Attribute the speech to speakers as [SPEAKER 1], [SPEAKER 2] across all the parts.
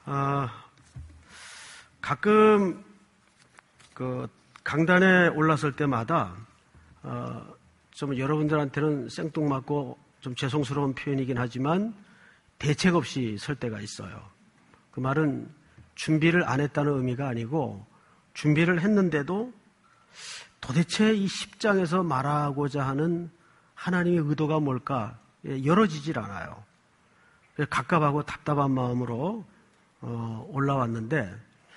[SPEAKER 1] 가끔 그 강단에 올랐을 때마다 좀 여러분들한테는 생뚱맞고 좀 죄송스러운 표현이긴 하지만 대책 없이 설 때가 있어요. 그 말은 준비를 안 했다는 의미가 아니고 준비를 했는데도 도대체 이 10장에서 말하고자 하는 하나님의 의도가 뭘까 열어지질 않아요. 갑갑하고 답답한 마음으로 올라왔는데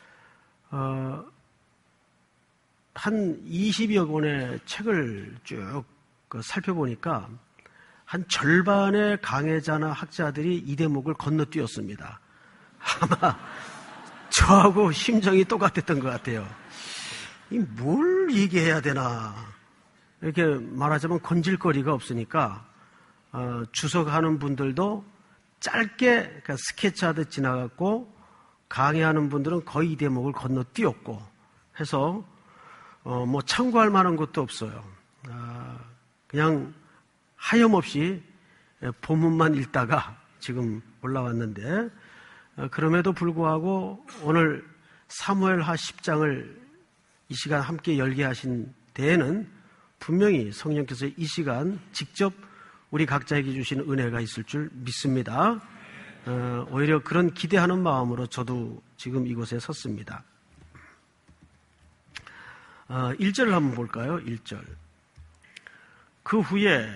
[SPEAKER 1] 한 20여 권의 책을 쭉 살펴보니까 한 절반의 강해자나 학자들이 이 대목을 건너뛰었습니다. 아마 저하고 심정이 똑같았던 것 같아요. 뭘 얘기해야 되나 이렇게 말하자면 건질거리가 없으니까 주석하는 분들도 짧게 스케치하듯 지나갔고 강의하는 분들은 거의 이 대목을 건너뛰었고 해서 뭐 참고할 만한 것도 없어요. 그냥 하염없이 본문만 읽다가 지금 올라왔는데 그럼에도 불구하고 오늘 사무엘하 10장을 이 시간 함께 열게 하신 데에는 분명히 성령께서 이 시간 직접 우리 각자에게 주신 은혜가 있을 줄 믿습니다. 오히려 그런 기대하는 마음으로 저도 지금 이곳에 섰습니다. 1절을 한번 볼까요? 1절. 그 후에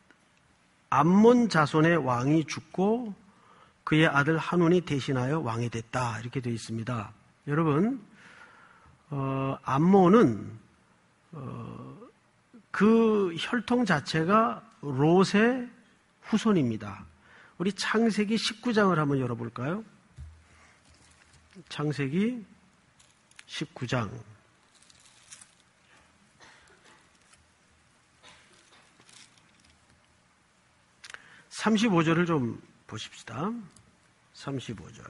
[SPEAKER 1] 암몬 자손의 왕이 죽고 그의 아들 한운이 대신하여 왕이 됐다. 이렇게 되어 있습니다. 여러분, 암몬은 그 혈통 자체가 롯의 후손입니다. 우리 창세기 19장을 한번 열어볼까요? 창세기 19장. 35절을 좀 보십시다. 35절.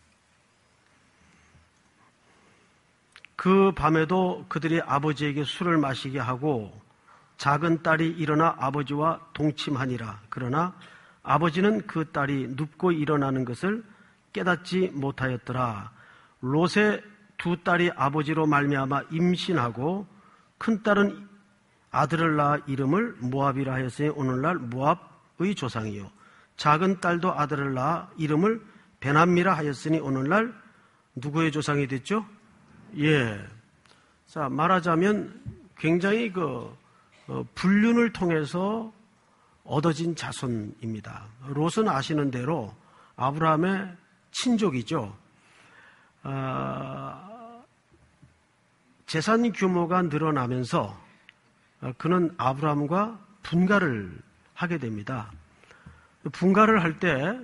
[SPEAKER 1] 그 밤에도 그들이 아버지에게 술을 마시게 하고 작은 딸이 일어나 아버지와 동침하니라. 그러나 아버지는 그 딸이 눕고 일어나는 것을 깨닫지 못하였더라. 롯의 두 딸이 아버지로 말미암아 임신하고 큰 딸은 아들을 낳아 이름을 모압이라 하였으니 오늘날 모압의 조상이요. 작은 딸도 아들을 낳아 이름을 베남미라 하였으니 오늘날 누구의 조상이 됐죠? 예. 자, 말하자면 굉장히 불륜을 통해서 얻어진 자손입니다. 롯은 아시는 대로 아브라함의 친족이죠. 재산 규모가 늘어나면서 그는 아브라함과 분가를 하게 됩니다. 분가를 할 때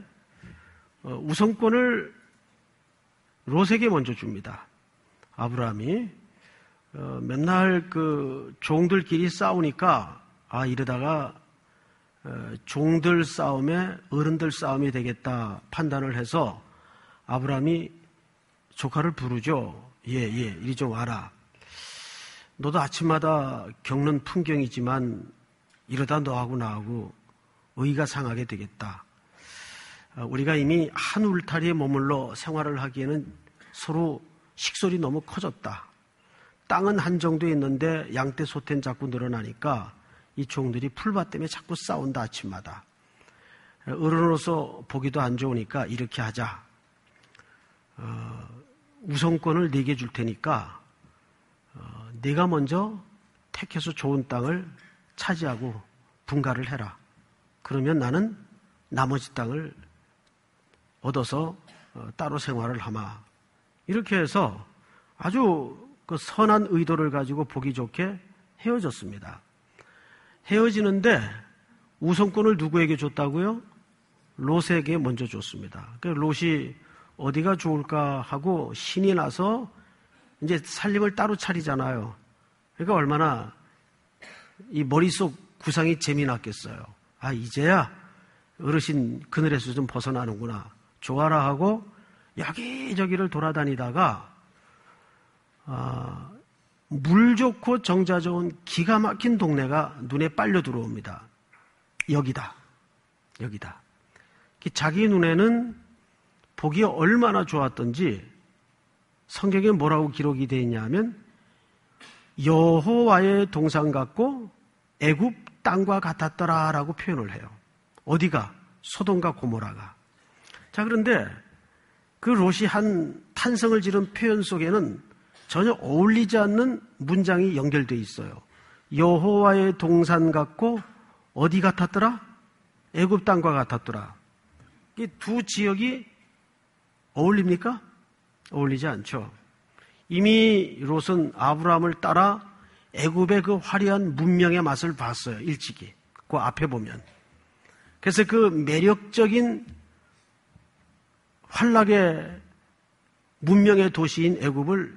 [SPEAKER 1] 우선권을 롯에게 먼저 줍니다. 아브라함이 맨날 그 종들끼리 싸우니까 이러다가 종들 싸움에 어른들 싸움이 되겠다 판단을 해서 아브라함이 조카를 부르죠. 예, 이리 좀 와라. 너도 아침마다 겪는 풍경이지만 이러다 너하고 나하고 의가 상하게 되겠다. 우리가 이미 한 울타리에 머물러 생활을 하기에는 서로 식솔이 너무 커졌다. 땅은 한정돼 있는데 양떼 소태는 자꾸 늘어나니까 이 종들이 풀밭 때문에 자꾸 싸운다 아침마다. 어른으로서 보기도 안 좋으니까 이렇게 하자. 우선권을 네게 줄 테니까 네가 먼저 택해서 좋은 땅을 차지하고 분가를 해라. 그러면 나는 나머지 땅을 얻어서 따로 생활을 하마. 이렇게 해서 아주 그 선한 의도를 가지고 보기 좋게 헤어졌습니다. 헤어지는데 우선권을 누구에게 줬다고요? 롯에게 먼저 줬습니다. 그래서 롯이 어디가 좋을까 하고 신이 나서 이제 살림을 따로 차리잖아요. 그러니까 얼마나 이 머릿속 구상이 재미났겠어요. 이제야 어르신 그늘에서 좀 벗어나는구나. 좋아라 하고 여기저기를 돌아다니다가 물 좋고 정자 좋은 기가 막힌 동네가 눈에 빨려 들어옵니다. 여기다. 자기 눈에는 보기 얼마나 좋았던지 성경에 뭐라고 기록이 되어 있냐면 여호와의 동산 같고 애굽 땅과 같았더라라고 표현을 해요. 어디가? 소돔과 고모라가. 자, 그런데 그 롯이 한 탄성을 지른 표현 속에는 전혀 어울리지 않는 문장이 연결되어 있어요. 여호와의 동산 같고 어디 같았더라? 애굽 땅과 같았더라. 이 두 지역이 어울립니까? 어울리지 않죠. 이미 롯은 아브라함을 따라 애굽의 그 화려한 문명의 맛을 봤어요. 일찍이. 그 앞에 보면. 그래서 그 매력적인 환락의 문명의 도시인 애굽을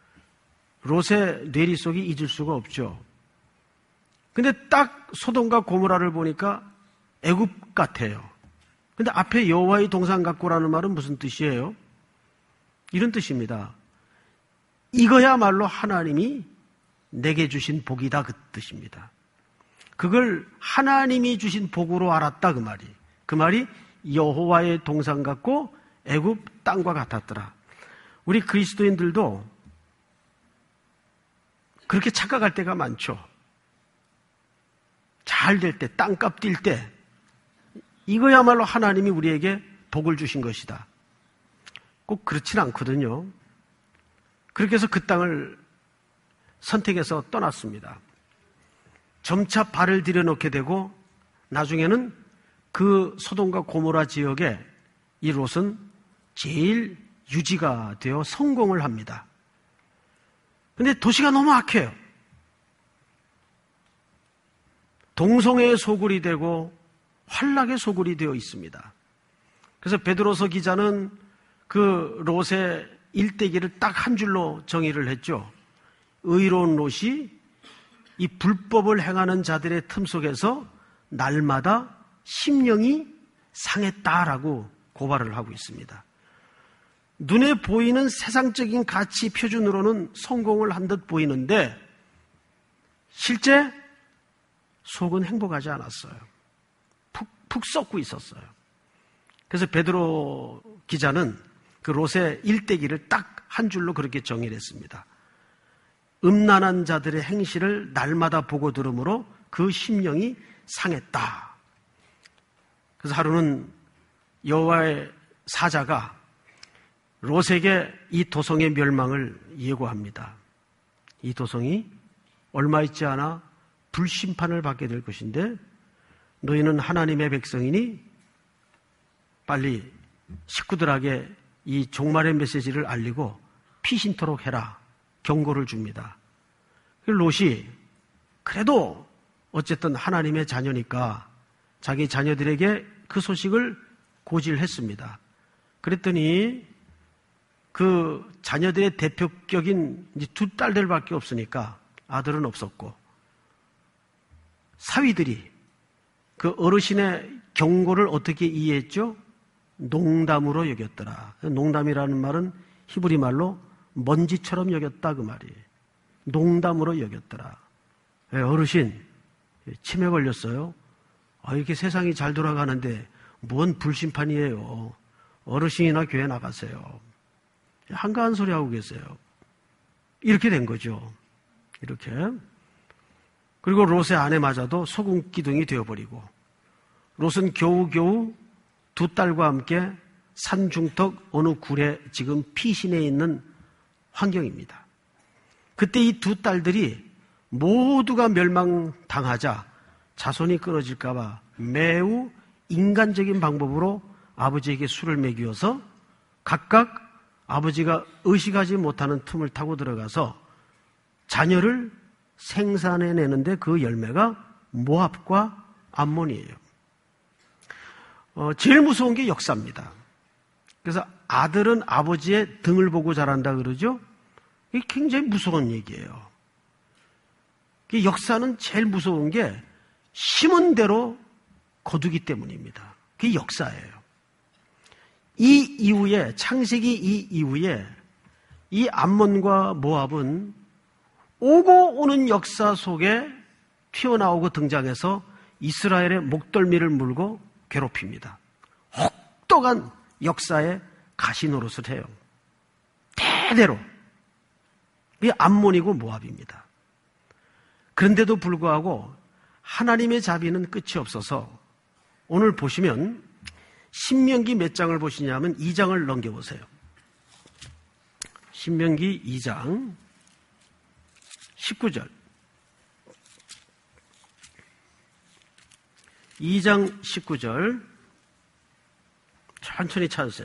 [SPEAKER 1] 롯의 뇌리 속이 잊을 수가 없죠. 근데 딱 소돔과 고모라를 보니까 애굽 같아요. 근데 앞에 여호와의 동산 같고라는 말은 무슨 뜻이에요? 이런 뜻입니다. 이거야말로 하나님이 내게 주신 복이다, 그 뜻입니다. 그걸 하나님이 주신 복으로 알았다, 그 말이. 그 말이 여호와의 동산 같고 애굽 땅과 같았더라. 우리 그리스도인들도 그렇게 착각할 때가 많죠. 잘 될 때, 땅값 뛸 때 이거야말로 하나님이 우리에게 복을 주신 것이다. 꼭 그렇진 않거든요. 그렇게 해서 그 땅을 선택해서 떠났습니다. 점차 발을 들여놓게 되고 나중에는 그 소돔과 고모라 지역에 이 롯은 제일 유지가 되어 성공을 합니다. 근데 도시가 너무 악해요. 동성애의 소굴이 되고 환락의 소굴이 되어 있습니다. 그래서 베드로서 기자는 그 롯의 일대기를 딱 한 줄로 정의를 했죠. 의로운 롯이 이 불법을 행하는 자들의 틈 속에서 날마다 심령이 상했다라고 고발을 하고 있습니다. 눈에 보이는 세상적인 가치 표준으로는 성공을 한 듯 보이는데 실제 속은 행복하지 않았어요. 푹 썩고 있었어요. 그래서 베드로 기자는 그 롯의 일대기를 딱 한 줄로 그렇게 정의를 했습니다. 음란한 자들의 행실을 날마다 보고 들으므로 그 심령이 상했다. 그래서 하루는 여호와의 사자가 롯에게 이 도성의 멸망을 예고합니다. 이 도성이 얼마 있지 않아 불심판을 받게 될 것인데 너희는 하나님의 백성이니 빨리 식구들에게 이 종말의 메시지를 알리고 피신토록 해라. 경고를 줍니다. 롯이 그래도 어쨌든 하나님의 자녀니까 자기 자녀들에게 그 소식을 고지했습니다. 그랬더니 그 자녀들의 대표격인 이제 두 딸들밖에 없으니까 아들은 없었고 사위들이 그 어르신의 경고를 어떻게 이해했죠? 농담으로 여겼더라. 농담이라는 말은 히브리 말로 먼지처럼 여겼다 그 말이에요. 농담으로 여겼더라. 어르신 치매 걸렸어요. 이렇게 세상이 잘 돌아가는데 뭔 불심판이에요. 어르신이나 교회 나가세요. 한가한 소리 하고 계세요. 이렇게 된 거죠. 이렇게. 그리고 롯의 아내마저도 소금 기둥이 되어버리고 롯은 겨우겨우 두 딸과 함께 산중턱 어느 굴에 지금 피신해 있는 환경입니다. 그때 이 두 딸들이 모두가 멸망당하자 자손이 끊어질까 봐 매우 인간적인 방법으로 아버지에게 술을 먹이어서 각각 아버지가 의식하지 못하는 틈을 타고 들어가서 자녀를 생산해내는데 그 열매가 모압과 암몬이에요. 제일 무서운 게 역사입니다. 그래서 아들은 아버지의 등을 보고 자란다 그러죠? 이게 굉장히 무서운 얘기예요. 역사는 제일 무서운 게 심은 대로 거두기 때문입니다. 그게 역사예요. 이 이후에 창세기 이 이후에 이 암몬과 모압은 오고 오는 역사 속에 튀어나오고 등장해서 이스라엘의 목덜미를 물고 괴롭힙니다. 혹독한 역사의 가시노릇을 해요. 대대로. 이게 암몬이고 모압입니다. 그런데도 불구하고 하나님의 자비는 끝이 없어서 오늘 보시면 신명기 몇 장을 보시냐면 2장을 넘겨보세요. 신명기 2장 19절. 2장 19절 천천히 찾으세요.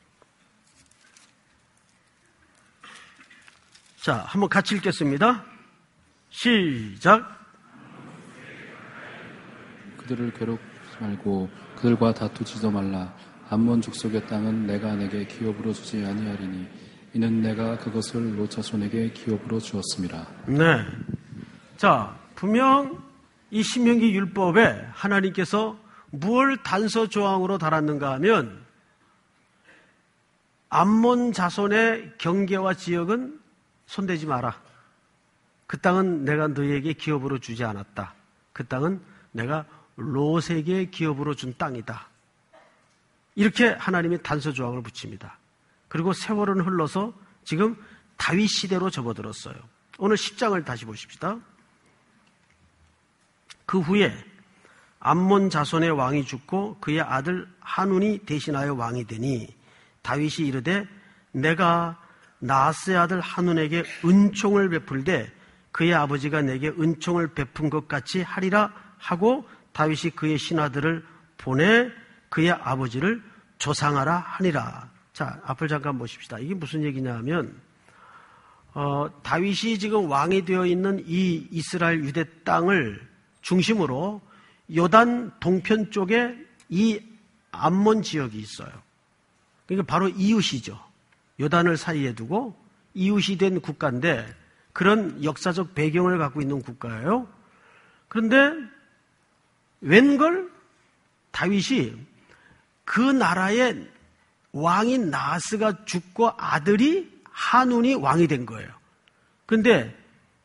[SPEAKER 1] 자, 한번 같이 읽겠습니다. 시작.
[SPEAKER 2] 그들을 괴롭히지 말고 그들과 다투지도 말라. 암몬 족속의 땅은 내가 내게 기업으로 주지 아니하리니 이는 내가 그것을 롯 자손에게 기업으로 주었음이라.
[SPEAKER 1] 네. 자, 분명 이 신명기 율법에 하나님께서 무엇을 단서 조항으로 달았는가 하면 암몬 자손의 경계와 지역은 손대지 마라. 그 땅은 내가 너희에게 기업으로 주지 않았다. 그 땅은 내가 롯에게 기업으로 준 땅이다. 이렇게 하나님이 단서 조항을 붙입니다. 그리고 세월은 흘러서 지금 다윗 시대로 접어들었어요. 오늘 10장을 다시 보십시다. 그 후에 암몬 자손의 왕이 죽고 그의 아들 한운이 대신하여 왕이 되니 다윗이 이르되 내가 나하스의 아들 한운에게 은총을 베풀되 그의 아버지가 내게 은총을 베푼 것 같이 하리라 하고 다윗이 그의 신하들을 보내 그의 아버지를 조상하라 하니라. 자, 앞을 잠깐 보십시다. 이게 무슨 얘기냐 하면 다윗이 지금 왕이 되어 있는 이 이스라엘 유대 땅을 중심으로 요단 동편 쪽에 이 암몬 지역이 있어요. 그러니까 바로 이웃이죠. 요단을 사이에 두고 이웃이 된 국가인데 그런 역사적 배경을 갖고 있는 국가예요. 그런데 웬걸 다윗이 그 나라의 왕인 나하스가 죽고 아들이 한운이 왕이 된 거예요. 그런데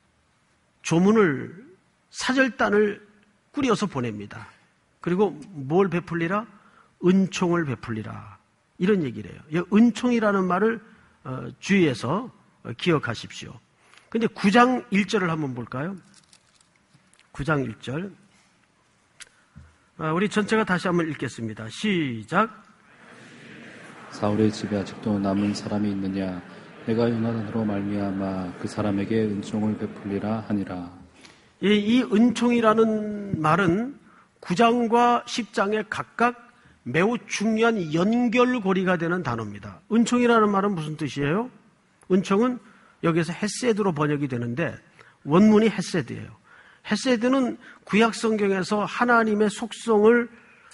[SPEAKER 1] 조문을 사절단을 꾸려서 보냅니다. 그리고 뭘 베풀리라? 은총을 베풀리라. 이런 얘기를 해요. 은총이라는 말을 주의해서 기억하십시오. 근데 9장 1절을 한번 볼까요? 9장 1절. 우리 전체가 다시 한번 읽겠습니다. 시작.
[SPEAKER 2] 사울의 집에 아직도 남은 사람이 있느냐? 내가 요나단으로 말미암아 그 사람에게 은총을 베풀리라 하니라.
[SPEAKER 1] 이 은총이라는 말은 9장과 10장에 각각 매우 중요한 연결고리가 되는 단어입니다. 은총이라는 말은 무슨 뜻이에요? 은총은 여기서 헤세드로 번역이 되는데 원문이 헤세드예요. 헤세드는 구약 성경에서 하나님의 속성을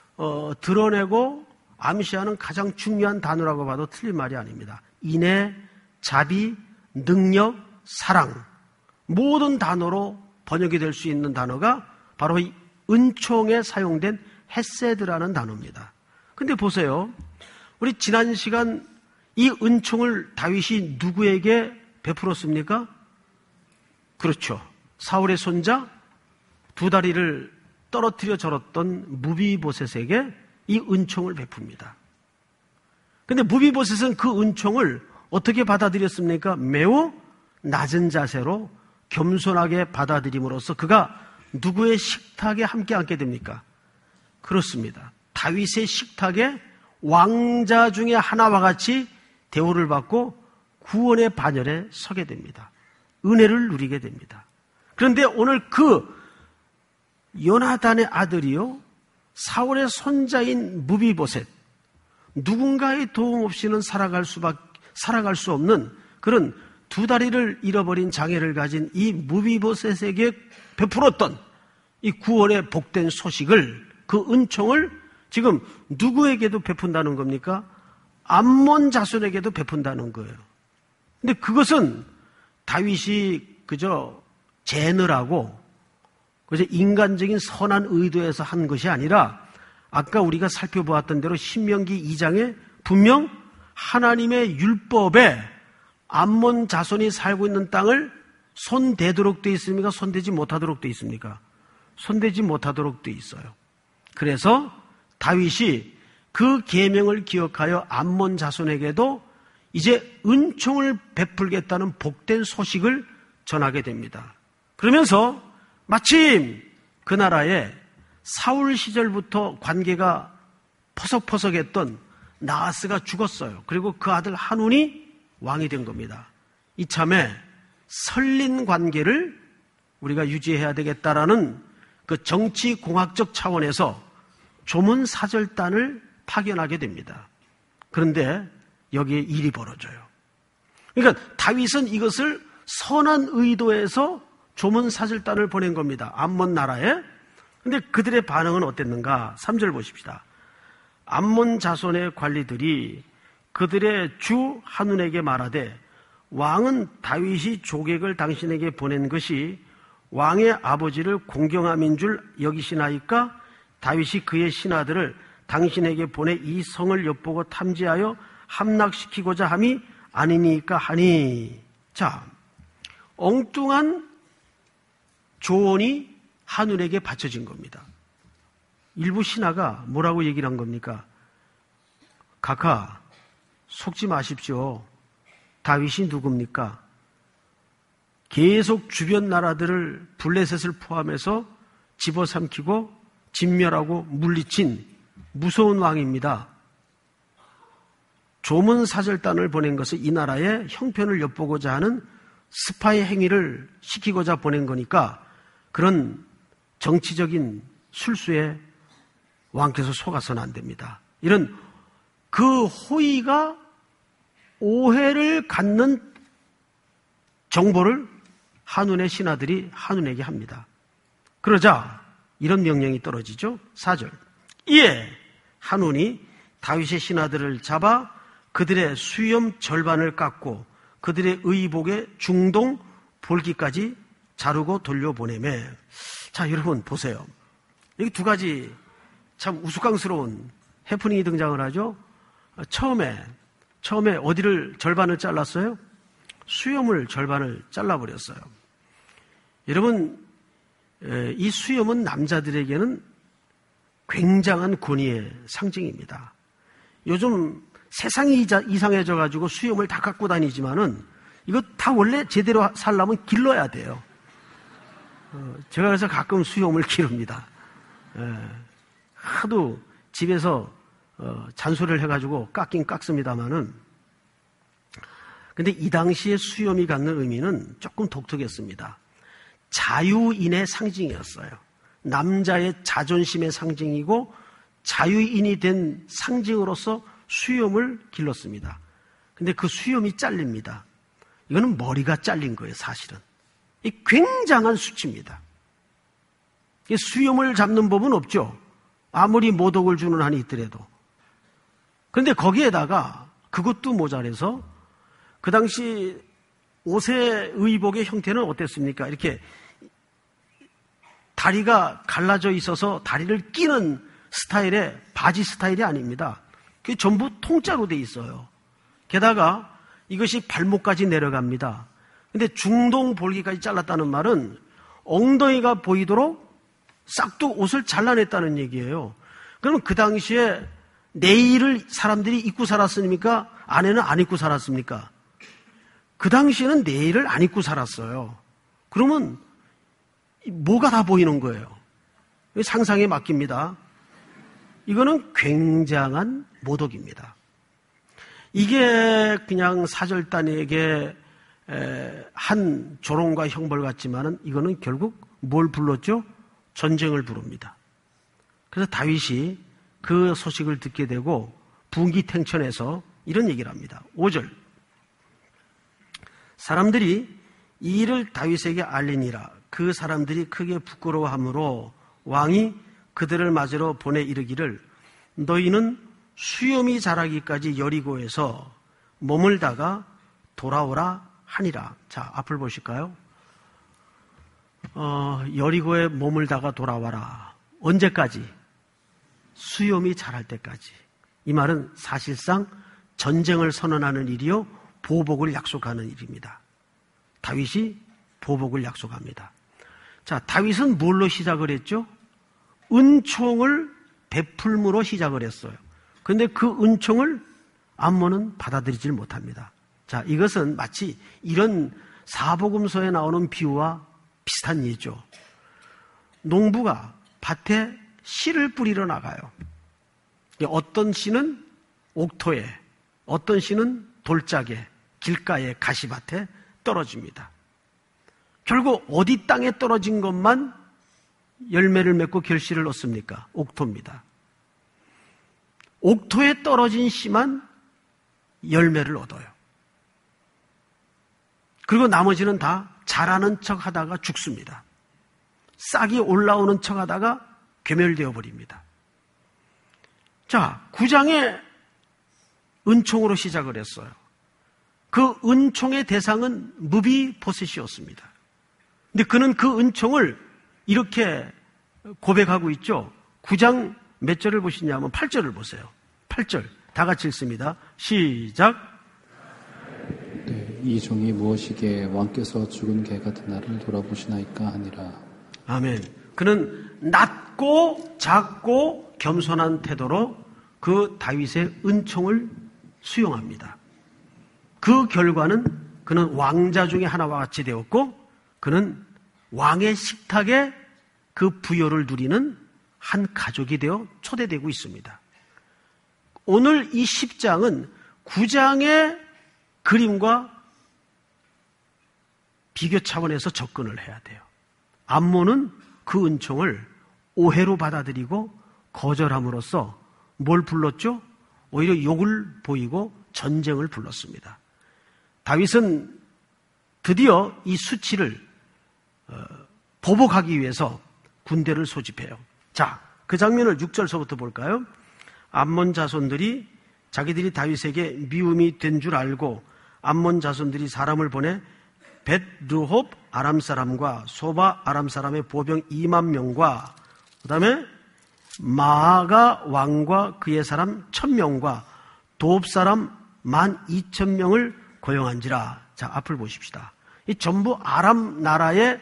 [SPEAKER 1] 드러내고 암시하는 가장 중요한 단어라고 봐도 틀린 말이 아닙니다. 인애, 자비, 능력, 사랑 모든 단어로 번역이 될 수 있는 단어가 바로 이 은총에 사용된 헤세드라는 단어입니다. 근데 보세요. 우리 지난 시간 이 은총을 다윗이 누구에게 베풀었습니까? 그렇죠. 사울의 손자 두 다리를 떨어뜨려 절었던 무비보셋에게 이 은총을 베풉니다. 근데 무비보셋은 그 은총을 어떻게 받아들였습니까? 매우 낮은 자세로 겸손하게 받아들임으로써 그가 누구의 식탁에 함께 앉게 됩니까? 그렇습니다. 다윗의 식탁에 왕자 중에 하나와 같이 대우를 받고 구원의 반열에 서게 됩니다. 은혜를 누리게 됩니다. 그런데 오늘 그 요나단의 아들이요 사울의 손자인 무비보셋, 누군가의 도움 없이는 살아갈 수 없는 그런 두 다리를 잃어버린 장애를 가진 이 무비보셋에게 베풀었던 이 구원의 복된 소식을, 그 은총을 지금 누구에게도 베푼다는 겁니까? 암몬 자손에게도 베푼다는 거예요. 근데 그것은 다윗이 그저 재느라고 그저 인간적인 선한 의도에서 한 것이 아니라 아까 우리가 살펴보았던 대로 신명기 2장에 분명 하나님의 율법에 암몬 자손이 살고 있는 땅을 손대도록 되어 있습니까? 손대지 못하도록 되어 있습니까? 손대지 못하도록 되어 있어요. 그래서 다윗이 그 계명을 기억하여 암몬 자손에게도 이제 은총을 베풀겠다는 복된 소식을 전하게 됩니다. 그러면서 마침 그 나라에 사울 시절부터 관계가 퍼석퍼석했던 나하스가 죽었어요. 그리고 그 아들 한운이 왕이 된 겁니다. 이참에 설린 관계를 우리가 유지해야 되겠다라는 그 정치공학적 차원에서 조문사절단을 파견하게 됩니다. 그런데 여기에 일이 벌어져요. 그러니까 다윗은 이것을 선한 의도에서 조문사절단을 보낸 겁니다. 암몬 나라에. 근데 그들의 반응은 어땠는가? 3절 보십시다. 암몬 자손의 관리들이 그들의 주 한운에게 말하되 왕은 다윗이 조객을 당신에게 보낸 것이 왕의 아버지를 공경함인 줄 여기시나이까? 다윗이 그의 신하들을 당신에게 보내 이 성을 엿보고 탐지하여 함락시키고자 함이 아니니까 하니. 자, 엉뚱한 조언이 한운에게 바쳐진 겁니다. 일부 신하가 뭐라고 얘기를 한 겁니까? 각하, 속지 마십시오. 다윗이 누굽니까? 계속 주변 나라들을 블레셋을 포함해서 집어삼키고 진멸하고 물리친 무서운 왕입니다. 조문사절단을 보낸 것은 이 나라의 형편을 엿보고자 하는 스파이 행위를 시키고자 보낸 거니까 그런 정치적인 술수에 왕께서 속아서는 안 됩니다. 이런 그 호의가 오해를 갖는 정보를 한운의 신하들이 한운에게 합니다. 그러자 이런 명령이 떨어지죠. 4절. 이에 한운이 다윗의 신하들을 잡아 그들의 수염 절반을 깎고 그들의 의복의 중동 볼기까지 자르고 돌려보내매. 자, 여러분 보세요. 여기 두 가지 참 우스꽝스러운 해프닝이 등장을 하죠. 처음에 어디를 절반을 잘랐어요? 수염을 절반을 잘라버렸어요. 여러분, 이 수염은 남자들에게는 굉장한 권위의 상징입니다. 요즘 세상이 이상해져가지고 수염을 다 갖고 다니지만은 이거 다 원래 제대로 살려면 길러야 돼요. 제가 그래서 가끔 수염을 기릅니다. 하도 집에서 잔소리를 해가지고 깎긴 깎습니다만은, 근데 이 당시에 수염이 갖는 의미는 조금 독특했습니다. 자유인의 상징이었어요. 남자의 자존심의 상징이고 자유인이 된 상징으로서 수염을 길렀습니다. 근데 그 수염이 잘립니다. 이거는 머리가 잘린 거예요, 사실은. 이 굉장한 수치입니다. 수염을 잡는 법은 없죠. 아무리 모독을 주는 한이 있더라도. 그런데 거기에다가 그것도 모자라서 그 당시 옷의 의복의 형태는 어땠습니까? 이렇게 다리가 갈라져 있어서 다리를 끼는 스타일의 바지 스타일이 아닙니다. 그게 전부 통짜로 돼 있어요. 게다가 이것이 발목까지 내려갑니다. 근데 중동 볼기까지 잘랐다는 말은 엉덩이가 보이도록 싹둑 옷을 잘라냈다는 얘기예요. 그러면 그 당시에 내일을 사람들이 입고 살았습니까? 아내는 안 입고 살았습니까? 그 당시에는 내일을 안 입고 살았어요. 그러면 뭐가 다 보이는 거예요. 상상에 맡깁니다. 이거는 굉장한 모독입니다. 이게 그냥 사절단에게 한 조롱과 형벌 같지만은 이거는 결국 뭘 불렀죠? 전쟁을 부릅니다. 그래서 다윗이 그 소식을 듣게 되고 분기탱천해서 이런 얘기를 합니다. 5절. 사람들이 이 일을 다윗에게 알리니라. 그 사람들이 크게 부끄러워하므로 왕이 그들을 맞으러 보내 이르기를 너희는 수염이 자라기까지 여리고에서 머물다가 돌아오라 하니라. 자, 앞을 보실까요? 여리고에 머물다가 돌아와라. 언제까지? 수염이 자랄 때까지. 이 말은 사실상 전쟁을 선언하는 일이요, 보복을 약속하는 일입니다. 다윗이 보복을 약속합니다. 자, 다윗은 뭘로 시작을 했죠? 은총을 베풀므로 시작을 했어요. 그런데 그 은총을 암몬은 받아들이질 못합니다. 자, 이것은 마치 이런 사복음서에 나오는 비유와 비슷한 예죠. 농부가 밭에 씨를 뿌리러 나가요. 어떤 씨는 옥토에, 어떤 씨는 돌짝에, 길가에, 가시밭에 떨어집니다. 결국 어디 땅에 떨어진 것만 열매를 맺고 결실을 얻습니까? 옥토입니다. 옥토에 떨어진 씨만 열매를 얻어요. 그리고 나머지는 다 자라는 척 하다가 죽습니다. 싹이 올라오는 척 하다가 괴멸되어 버립니다. 자, 9장의 은총으로 시작을 했어요. 그 은총의 대상은 무비보셋이었습니다. 근데 그는 그 은총을 이렇게 고백하고 있죠. 9장 몇 절을 보시냐면 8절을 보세요. 8절 다 같이 읽습니다. 시작.
[SPEAKER 2] 네, 이 종이 무엇이기에 왕께서 죽은 개 같은 나를 돌아보시나이까 하니라.
[SPEAKER 1] 아멘. 그는 낮고 작고 겸손한 태도로 그 다윗의 은총을 수용합니다. 그 결과는 그는 왕자 중에 하나와 같이 되었고 그는 왕의 식탁에 그 부여를 누리는 한 가족이 되어 초대되고 있습니다. 오늘 이 10장은 9장의 그림과 비교 차원에서 접근을 해야 돼요. 암몬은 그 은총을 오해로 받아들이고 거절함으로써 뭘 불렀죠? 오히려 욕을 보이고 전쟁을 불렀습니다. 다윗은 드디어 이 수치를 보복하기 위해서 군대를 소집해요. 자, 그 장면을 6절서부터 볼까요? 암몬 자손들이 자기들이 다윗에게 미움이 된 줄 알고 암몬 자손들이 사람을 보내 벳르홉 아람 사람과 소바 아람 사람의 보병 2만 명과 그 다음에 마아가 왕과 그의 사람 1000명과 도읍 사람 12,000명을 고용한지라. 자, 앞을 보십시다. 이 전부 아람 나라의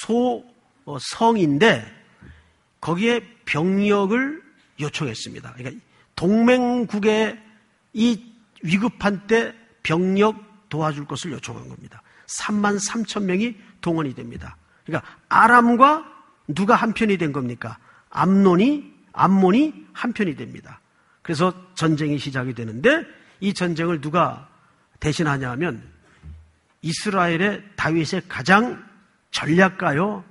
[SPEAKER 1] 성인데 거기에 병력을 요청했습니다. 그러니까 동맹국의 이 위급한 때 병력 도와줄 것을 요청한 겁니다. 33,000명이 동원이 됩니다. 그러니까 아람과 누가 한편이 된 겁니까? 암몬이 한편이 됩니다. 그래서 전쟁이 시작이 되는데 이 전쟁을 누가 대신하냐 하면 이스라엘의 다윗의 가장 전략가요,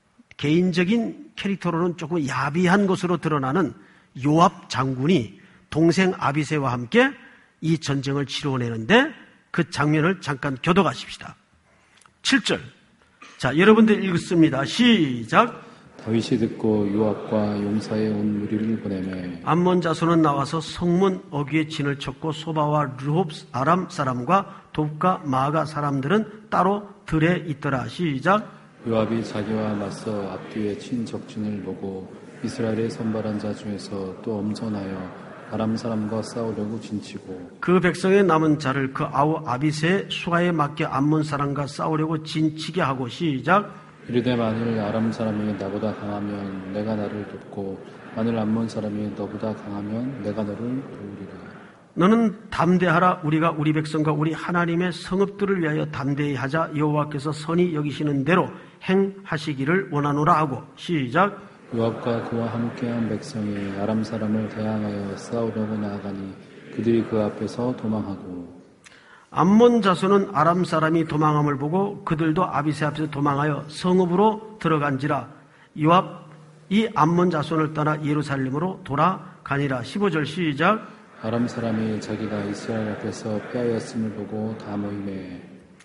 [SPEAKER 1] 개인적인 캐릭터로는 조금 야비한 것으로 드러나는 요압 장군이 동생 아비새와 함께 이 전쟁을 치러내는데 그 장면을 잠깐 교도하십시다. 7절. 자, 여러분들 읽습니다. 시작.
[SPEAKER 2] 다윗이 듣고 요압과 용사의 온 무리를 보내매
[SPEAKER 1] 암몬 자손은 나와서 성문 어귀에 진을 쳤고 소바와 르홉 아람 사람과 돕과 마아가 사람들은 따로 들에 있더라. 시작.
[SPEAKER 2] 요압이 자기와 맞서 앞뒤에 친 적진을 보고 이스라엘의 선발한 자 중에서 또 엄선하여 아람 사람과 싸우려고 진치고
[SPEAKER 1] 그 백성의 남은 자를 그 아우 아비새의 수하에 맡겨 암몬 사람과 싸우려고 진치게 하고. 시작.
[SPEAKER 2] 이르되 만일 아람 사람이 나보다 강하면 내가 나를 돕고 만일 암몬 사람이 너보다 강하면 내가 너를 도우리라.
[SPEAKER 1] 너는 담대하라. 우리가 우리 백성과 우리 하나님의 성읍들을 위하여 담대히 하자. 여호와께서 선히 여기시는 대로 행하시기를 원하노라 하고. 시작.
[SPEAKER 2] 요압과 그와 함께한 백성이 아람 사람을 대항하여 싸우려고 나아가니 그들이 그 앞에서 도망하고
[SPEAKER 1] 암몬 자손은 아람 사람이 도망함을 보고 그들도 아비새 앞에서 도망하여 성읍으로 들어간지라. 요압이 암몬 자손을 떠나 예루살렘으로 돌아가니라. 15절 시작.
[SPEAKER 2] 아람 사람이 자기가 이스라엘 앞에서 패하였음을 보고 다 모이매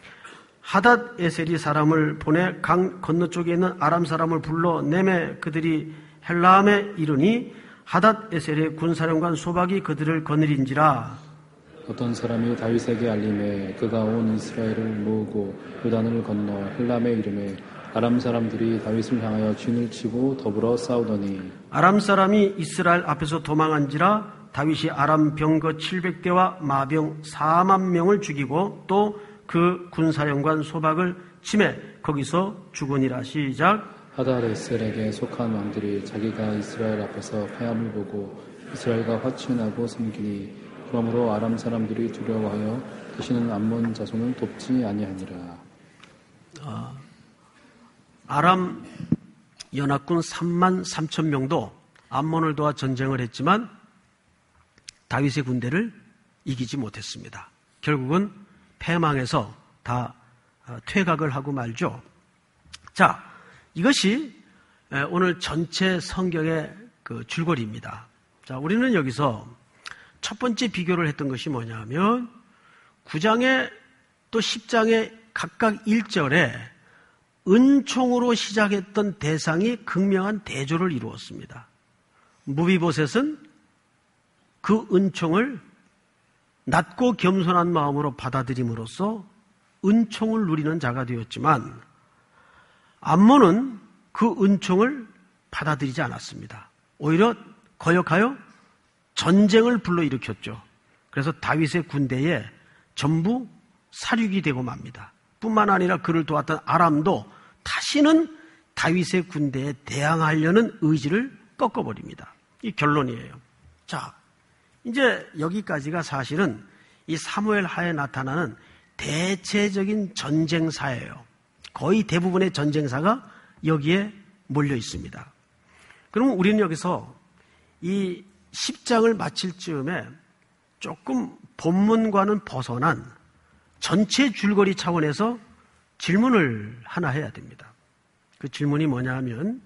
[SPEAKER 1] 하닷 에셀이 사람을 보내 강 건너쪽에 있는 아람 사람을 불러 내매 그들이 헬라함에 이르니 하닷 에셀의 군사령관 소박이 그들을 거느린지라.
[SPEAKER 2] 어떤 사람이 다윗에게 알림해 그가 온 이스라엘을 모으고 요단을 건너 헬람에 이름에 아람 사람들이 다윗을 향하여 진을 치고 더불어 싸우더니
[SPEAKER 1] 아람 사람이 이스라엘 앞에서 도망한지라. 다윗이 아람 병거 700대와 마병 4만 명을 죽이고 또 그 군사령관 소박을 치매 거기서 죽으니라. 시작.
[SPEAKER 2] 하닷에셀에게 속한 왕들이 자기가 이스라엘 앞에서 패함을 보고 이스라엘과 화친하고 섬기니 그러므로 아람 사람들이 두려워하여 다시는 암몬 자손을 돕지 아니하니라.
[SPEAKER 1] 아람 연합군 3만 3천 명도 암몬을 도와 전쟁을 했지만 다윗의 군대를 이기지 못했습니다. 결국은 패망해서 다 퇴각을 하고 말죠. 자, 이것이 오늘 전체 성경의 그 줄거리입니다. 자, 우리는 여기서 첫 번째 비교를 했던 것이 뭐냐면 9장에 또 10장에 각각 1절에 은총으로 시작했던 대상이 극명한 대조를 이루었습니다. 무비보셋은 그 은총을 낮고 겸손한 마음으로 받아들임으로써 은총을 누리는 자가 되었지만 암몬은 그 은총을 받아들이지 않았습니다. 오히려 거역하여 전쟁을 불러일으켰죠. 그래서 다윗의 군대에 전부 사륙이 되고 맙니다. 뿐만 아니라 그를 도왔던 아람도 다시는 다윗의 군대에 대항하려는 의지를 꺾어버립니다. 이 결론이에요. 자, 이제 여기까지가 사실은 이 사무엘 하에 나타나는 대체적인 전쟁사예요. 거의 대부분의 전쟁사가 여기에 몰려 있습니다. 그러면 우리는 여기서 이 10장을 마칠 즈음에 조금 본문과는 벗어난 전체 줄거리 차원에서 질문을 하나 해야 됩니다. 그 질문이 뭐냐 하면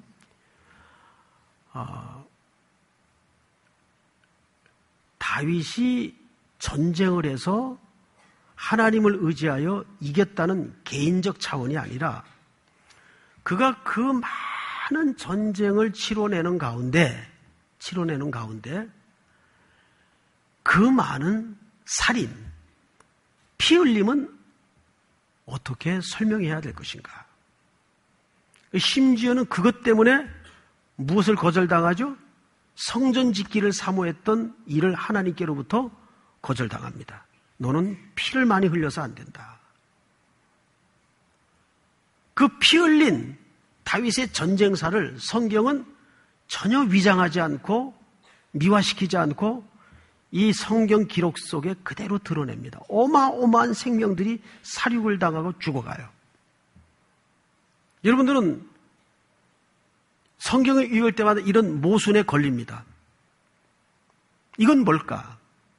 [SPEAKER 1] 다윗이 전쟁을 해서 하나님을 의지하여 이겼다는 개인적 차원이 아니라 그가 그 많은 전쟁을 치러내는 가운데 그 많은 살인, 피 흘림은 어떻게 설명해야 될 것인가? 심지어는 그것 때문에 무엇을 거절당하죠? 성전 짓기를 사모했던 일을 하나님께로부터 거절당합니다. 너는 피를 많이 흘려서 안 된다. 그 피 흘린 다윗의 전쟁사를 성경은 전혀 위장하지 않고 미화시키지 않고 이 성경 기록 속에 그대로 드러냅니다. 어마어마한 생명들이 사륙을 당하고 죽어가요. 여러분들은 성경을 읽을 때마다 이런 모순에 걸립니다. 이건 뭘까?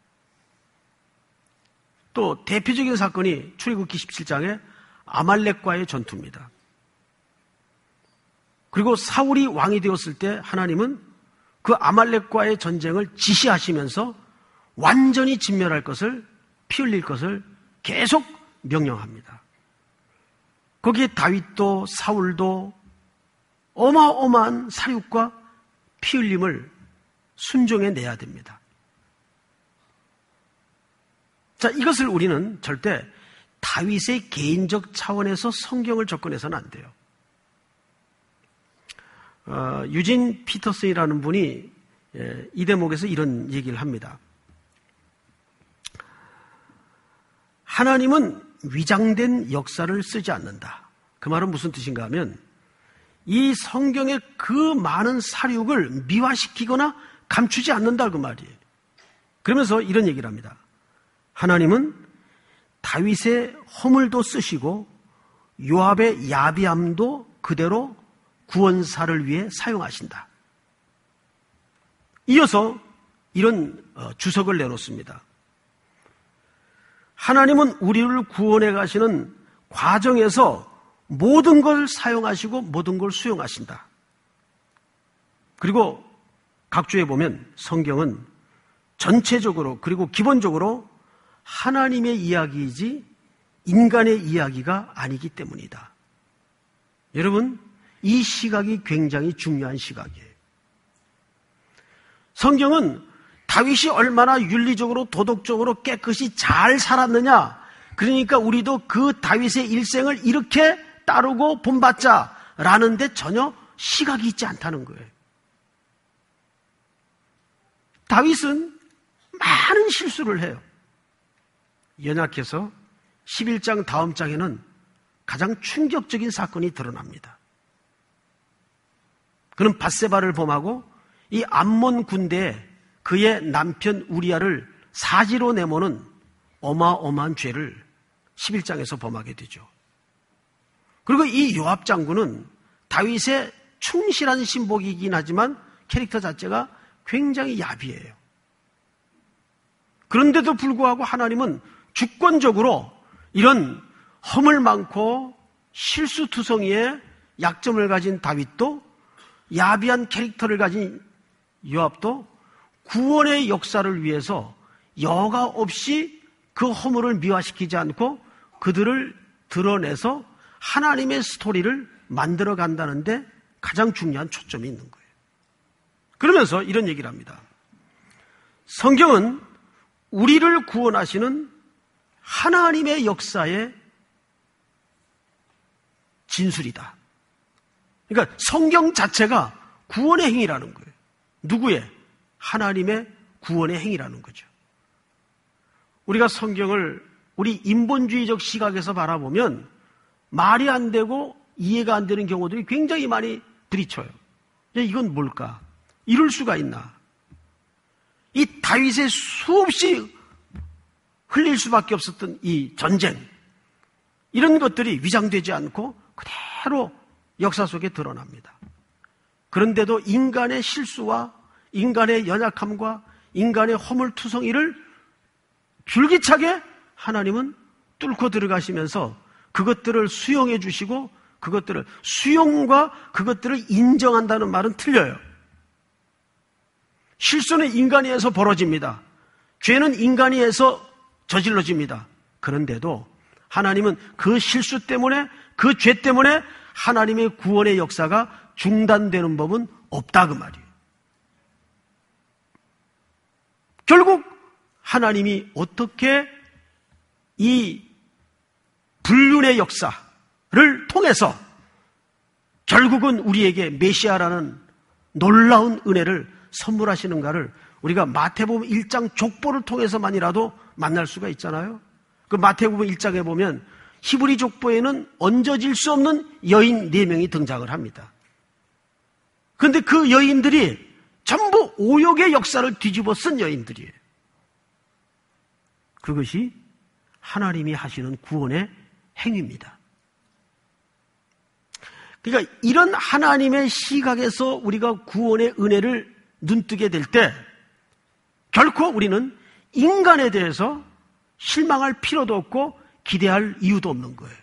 [SPEAKER 1] 또 대표적인 사건이 출애굽기 17장의 아말렉과의 전투입니다. 그리고 사울이 왕이 되었을 때 하나님은 그 아말렉과의 전쟁을 지시하시면서 완전히 진멸할 것을, 피 흘릴 것을 계속 명령합니다. 거기에 다윗도 사울도 어마어마한 사륙과 피 흘림을 순종해내야 됩니다. 자, 이것을 우리는 절대 다윗의 개인적 차원에서 성경을 접근해서는 안 돼요. 유진 피터슨이라는 분이 이 대목에서 이런 얘기를 합니다. 하나님은 위장된 역사를 쓰지 않는다. 그 말은 무슨 뜻인가 하면 이 성경의 그 많은 사륙을 미화시키거나 감추지 않는다 그 말이에요. 그러면서 이런 얘기를 합니다. 하나님은 다윗의 허물도 쓰시고 요압의 야비함도 그대로 구원사를 위해 사용하신다. 이어서 이런 주석을 내놓습니다. 하나님은 우리를 구원해 가시는 과정에서 모든 걸 사용하시고 모든 걸 수용하신다. 그리고 각주에 보면 성경은 전체적으로 그리고 기본적으로 하나님의 이야기이지 인간의 이야기가 아니기 때문이다. 여러분, 이 시각이 굉장히 중요한 시각이에요. 성경은 다윗이 얼마나 윤리적으로 도덕적으로 깨끗이 잘 살았느냐, 그러니까 우리도 그 다윗의 일생을 이렇게 따르고 본받자라는 데 전혀 시각이 있지 않다는 거예요. 다윗은 많은 실수를 해요. 연약해서 11장 다음 장에는 가장 충격적인 사건이 드러납니다. 그는 밧세바를 범하고 이 암몬 군대에 그의 남편 우리아를 사지로 내모는 어마어마한 죄를 11장에서 범하게 되죠. 그리고 이 요압 장군은 다윗의 충실한 신복이긴 하지만 캐릭터 자체가 굉장히 야비해요. 그런데도 불구하고 하나님은 주권적으로 이런 허물 많고 실수투성이의 약점을 가진 다윗도 야비한 캐릭터를 가진 요압도 구원의 역사를 위해서 여과 없이 그 허물을 미화시키지 않고 그들을 드러내서 하나님의 스토리를 만들어 간다는데 가장 중요한 초점이 있는 거예요. 그러면서 이런 얘기를 합니다. 성경은 우리를 구원하시는 하나님의 역사의 진술이다. 그러니까 성경 자체가 구원의 행위라는 거예요. 누구의? 하나님의 구원의 행위라는 거죠. 우리가 성경을 우리 인본주의적 시각에서 바라보면 말이 안 되고 이해가 안 되는 경우들이 굉장히 많이 부딪혀요. 이건 뭘까? 이럴 수가 있나? 이 다윗의 수없이 흘릴 수밖에 없었던 이 전쟁, 이런 것들이 위장되지 않고 그대로 역사 속에 드러납니다. 그런데도 인간의 실수와 인간의 연약함과 인간의 허물투성이를 줄기차게 하나님은 뚫고 들어가시면서 그것들을 수용해 주시고 그것들을 수용과 그것들을 인정한다는 말은 틀려요. 실수는 인간이에서 벌어집니다. 죄는 인간이에서 저질러집니다. 그런데도 하나님은 그 실수 때문에 그 죄 때문에 하나님의 구원의 역사가 중단되는 법은 없다 그 말이에요. 결국 하나님이 어떻게 이 불륜의 역사를 통해서 결국은 우리에게 메시아라는 놀라운 은혜를 선물하시는가를 우리가 마태복음 1장 족보를 통해서만이라도 만날 수가 있잖아요. 그 마태복음 1장에 보면 히브리 족보에는 얹어질 수 없는 여인 4명이 등장을 합니다. 그런데 그 여인들이 전부 오욕의 역사를 뒤집어 쓴 여인들이에요. 그것이 하나님이 하시는 구원의 행위입니다. 그러니까 이런 하나님의 시각에서 우리가 구원의 은혜를 눈뜨게 될 때 결코 우리는 인간에 대해서 실망할 필요도 없고 기대할 이유도 없는 거예요.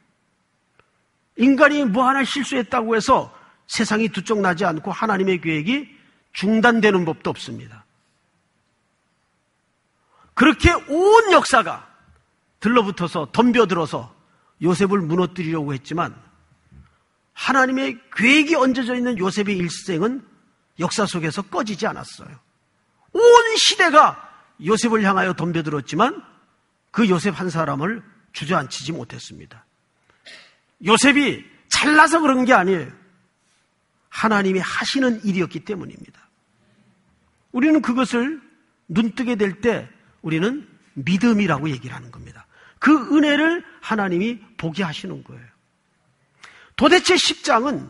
[SPEAKER 1] 인간이 뭐 하나 실수했다고 해서 세상이 두쪽나지 않고 하나님의 계획이 중단되는 법도 없습니다. 그렇게 온 역사가 들러붙어서 덤벼들어서 요셉을 무너뜨리려고 했지만 하나님의 계획이 얹어져 있는 요셉의 일생은 역사 속에서 꺼지지 않았어요. 온 시대가 요셉을 향하여 덤벼들었지만 그 요셉 한 사람을 주저앉히지 못했습니다. 요셉이 잘나서 그런 게 아니에요. 하나님이 하시는 일이었기 때문입니다. 우리는 그것을 눈뜨게 될 때 우리는 믿음이라고 얘기를 하는 겁니다. 그 은혜를 하나님이 보게 하시는 거예요. 도대체 10장은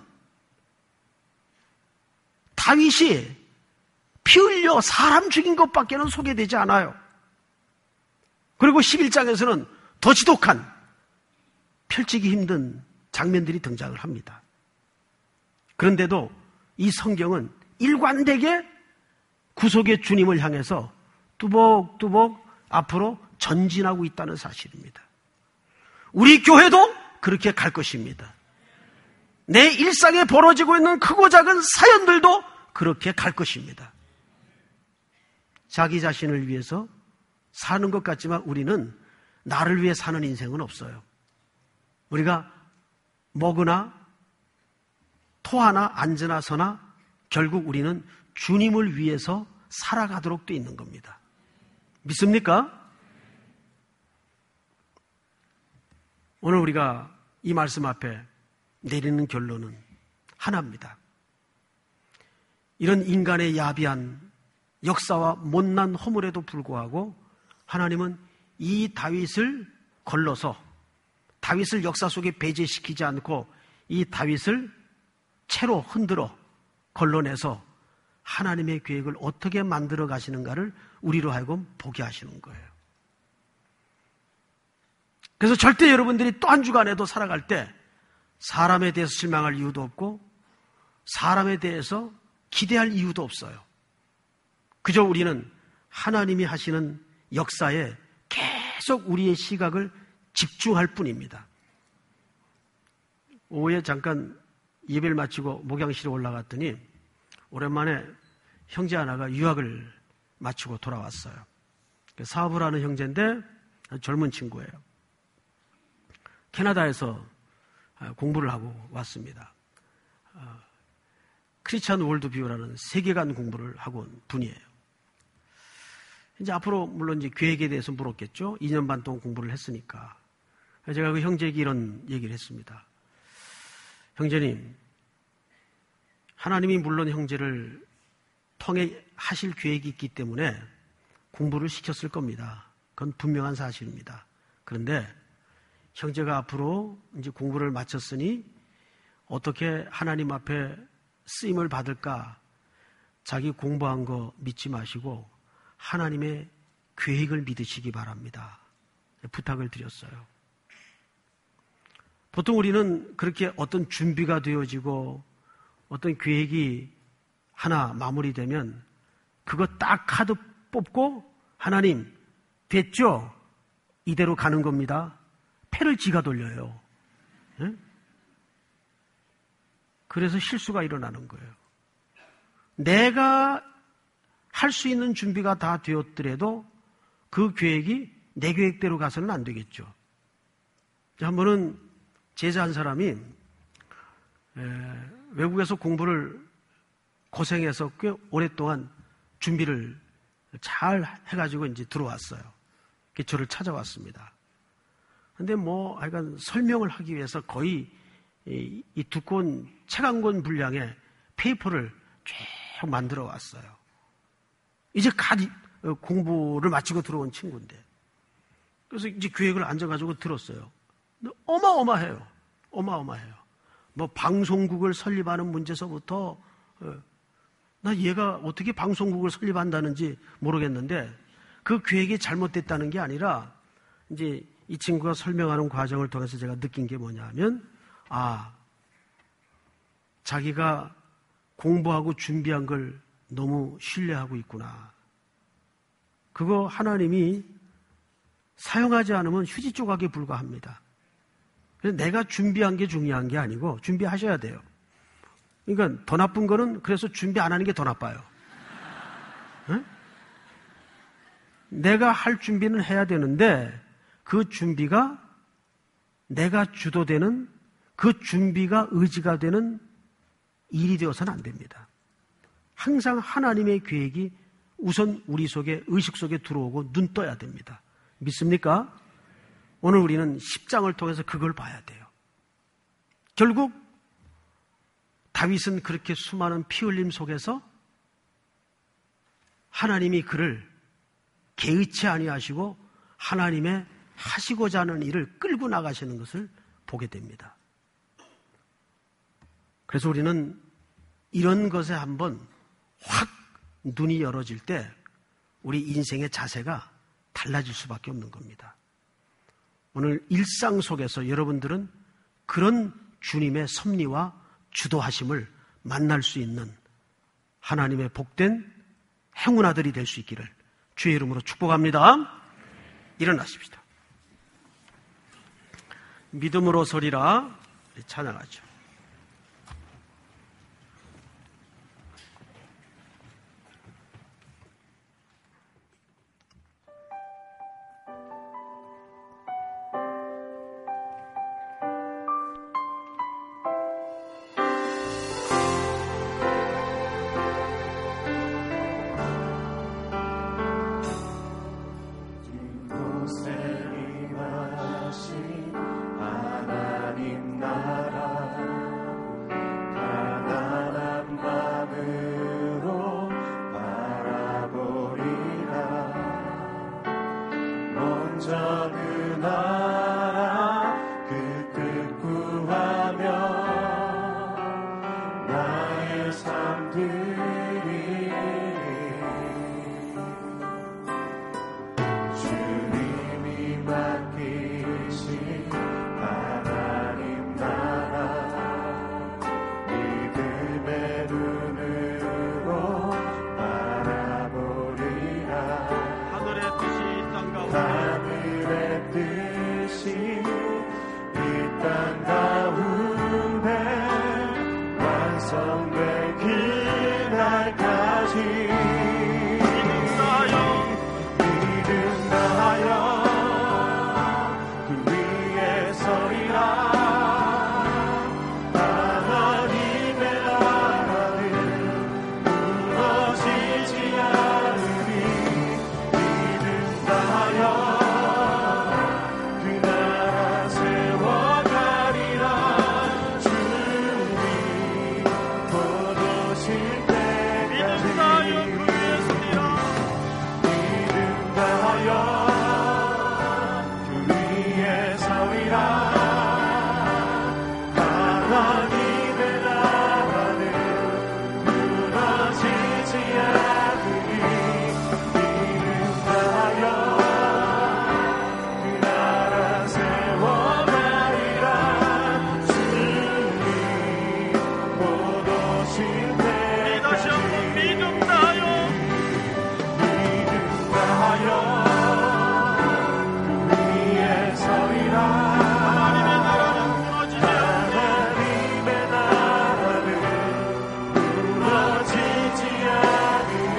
[SPEAKER 1] 다윗이 피 흘려 사람 죽인 것밖에는 소개되지 않아요. 그리고 11장에서는 더 지독한 펼치기 힘든 장면들이 등장을 합니다. 그런데도 이 성경은 일관되게 구속의 주님을 향해서 뚜벅뚜벅 앞으로 전진하고 있다는 사실입니다. 우리 교회도 그렇게 갈 것입니다. 내 일상에 벌어지고 있는 크고 작은 사연들도 그렇게 갈 것입니다. 자기 자신을 위해서 사는 것 같지만 우리는 나를 위해 사는 인생은 없어요. 우리가 먹으나 토하나 앉으나 서나 결국 우리는 주님을 위해서 살아가도록 돼 있는 겁니다. 믿습니까? 오늘 우리가 이 말씀 앞에 내리는 결론은 하나입니다. 이런 인간의 야비한 역사와 못난 허물에도 불구하고 하나님은 이 다윗을 걸러서 다윗을 역사 속에 배제시키지 않고 이 다윗을 채로 흔들어 걸러내서 하나님의 계획을 어떻게 만들어 가시는가를 우리로 하여금 보게 하시는 거예요. 그래서 절대 여러분들이 또 한 주간에도 살아갈 때 사람에 대해서 실망할 이유도 없고 사람에 대해서 기대할 이유도 없어요. 그저 우리는 하나님이 하시는 역사에 계속 우리의 시각을 집중할 뿐입니다. 오후에 잠깐 예배를 마치고 목양실에 올라갔더니 오랜만에 형제 하나가 유학을 마치고 돌아왔어요. 사업을 하는 형제인데 젊은 친구예요. 캐나다에서 공부를 하고 왔습니다. 크리스찬 월드뷰라는 세계관 공부를 하고 온 분이에요. 이제 앞으로 물론 이제 계획에 대해서 물었겠죠. 2년 반 동안 공부를 했으니까. 제가 그 형제에게 이런 얘기를 했습니다. 형제님, 하나님이 물론 형제를 통해 하실 계획이 있기 때문에 공부를 시켰을 겁니다. 그건 분명한 사실입니다. 그런데 형제가 앞으로 이제 공부를 마쳤으니 어떻게 하나님 앞에 쓰임을 받을까? 자기 공부한 거 믿지 마시고 하나님의 계획을 믿으시기 바랍니다. 부탁을 드렸어요. 보통 우리는 그렇게 어떤 준비가 되어지고 어떤 계획이 하나 마무리되면 그거 딱 카드 뽑고 하나님 됐죠? 이대로 가는 겁니다. 패를 지가 돌려요. 네? 그래서 실수가 일어나는 거예요. 내가 할 수 있는 준비가 다 되었더라도 그 계획이 내 계획대로 가서는 안 되겠죠. 한 번은 제자 한 사람이 외국에서 공부를 고생해서 꽤 오랫동안 준비를 잘 해가지고 이제 들어왔어요. 저를 찾아왔습니다. 근데 하여간 설명을 하기 위해서 거의 이 두꺼운 책 한 권 분량의 페이퍼를 쭉 만들어 왔어요. 이제 공부를 마치고 들어온 친구인데. 그래서 이제 계획을 앉아가지고 들었어요. 근데 어마어마해요. 어마어마해요. 방송국을 설립하는 문제서부터, 나 얘가 어떻게 방송국을 설립한다는지 모르겠는데, 그 계획이 잘못됐다는 게 아니라, 이제 이 친구가 설명하는 과정을 통해서 제가 느낀 게 뭐냐면, 자기가 공부하고 준비한 걸 너무 신뢰하고 있구나. 그거 하나님이 사용하지 않으면 휴지 조각에 불과합니다. 그래서 내가 준비한 게 중요한 게 아니고 준비하셔야 돼요. 그러니까 더 나쁜 거는 그래서 준비 안 하는 게 더 나빠요. 응? 내가 할 준비는 해야 되는데 그 준비가 내가 주도되는 그 준비가 의지가 되는 일이 되어서는 안 됩니다. 항상 하나님의 계획이 우선 우리 속에 의식 속에 들어오고 눈 떠야 됩니다. 믿습니까? 오늘 우리는 10장을 통해서 그걸 봐야 돼요. 결국 다윗은 그렇게 수많은 피 흘림 속에서 하나님이 그를 개의치 아니하시고 하나님의 하시고자 하는 일을 끌고 나가시는 것을 보게 됩니다. 그래서 우리는 이런 것에 한번 확 눈이 열어질 때 우리 인생의 자세가 달라질 수밖에 없는 겁니다. 오늘 일상 속에서 여러분들은 그런 주님의 섭리와 주도하심을 만날 수 있는 하나님의 복된 행운아들이 될 수 있기를 주의 이름으로 축복합니다. 일어나십시다. 믿음으로 서리라 찬양하죠.
[SPEAKER 3] 하나님 나라 되신 이 땅 가운데 완성된 그날까지 믿음하여 그 위에 서리라. 하나님의 나라는 무너지지 않으니 믿음하여 그 나라 세워가리라. 주님 보도실 때까지 믿음하여 그 위에 서리라. 믿음하여 그 위에 서리라. 하나님의 나라는 무너지지 않으니 믿음하여 그 나라 세워가리라. 주님 보도실 때까지 믿음하여 그 위에 서리라. 하나님의 나라는 무너지지 않으니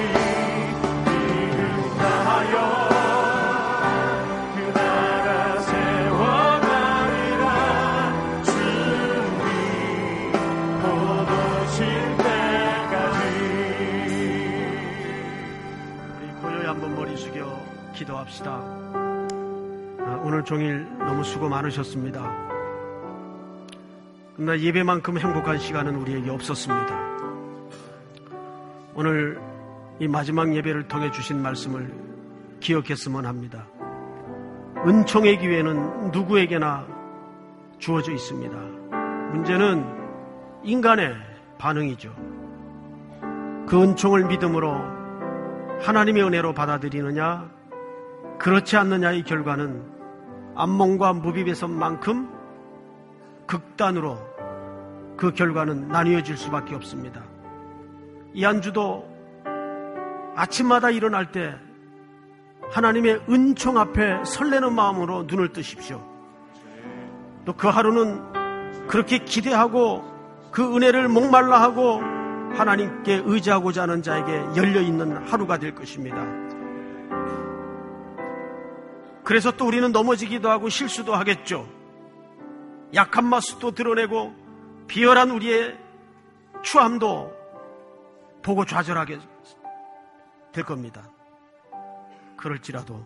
[SPEAKER 3] 믿음하여 그 나라 세워가리라. 주님 보도실 때까지.
[SPEAKER 1] 우리 고요히 한번 머리 숙여 기도합시다. 오늘 종일 너무 수고 많으셨습니다. 그러나 예배만큼 행복한 시간은 우리에게 없었습니다. 오늘 이 마지막 예배를 통해 주신 말씀을 기억했으면 합니다. 은총의 기회는 누구에게나 주어져 있습니다. 문제는 인간의 반응이죠. 그 은총을 믿음으로 하나님의 은혜로 받아들이느냐, 그렇지 않느냐의 결과는 암몽과 무비배선만큼 극단으로 그 결과는 나뉘어질 수밖에 없습니다. 이 한 주도 아침마다 일어날 때 하나님의 은총 앞에 설레는 마음으로 눈을 뜨십시오. 또 그 하루는 그렇게 기대하고 그 은혜를 목말라하고 하나님께 의지하고자 하는 자에게 열려있는 하루가 될 것입니다. 그래서 또 우리는 넘어지기도 하고 실수도 하겠죠. 약한 모습도 드러내고 비열한 우리의 추함도 보고 좌절하게 될 겁니다. 그럴지라도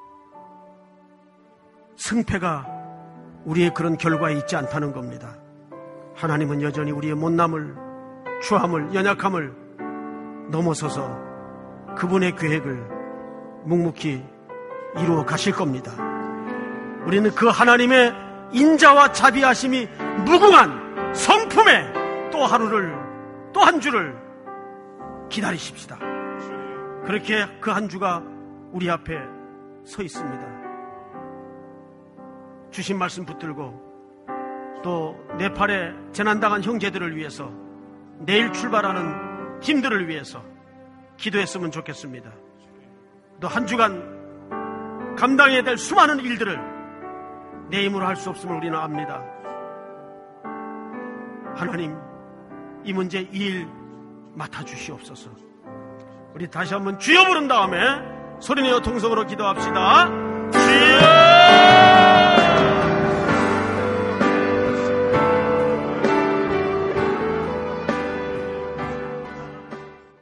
[SPEAKER 1] 승패가 우리의 그런 결과에 있지 않다는 겁니다. 하나님은 여전히 우리의 못남을, 추함을, 연약함을 넘어서서 그분의 계획을 묵묵히 이루어 가실 겁니다. 우리는 그 하나님의 인자와 자비하심이 무궁한 성품의 또 하루를, 또 한 주를 기다리십시다. 그렇게 그 한 주가 우리 앞에 서 있습니다. 주신 말씀 붙들고 또 네팔에 재난당한 형제들을 위해서, 내일 출발하는 팀들을 위해서 기도했으면 좋겠습니다. 또 한 주간 감당해야 될 수많은 일들을 내 힘으로 할 수 없음을 우리는 압니다. 하나님, 이 문제 이 일 맡아주시옵소서. 우리 다시 한번 주여 부른 다음에 소리내어 통성으로 기도합시다. 주여!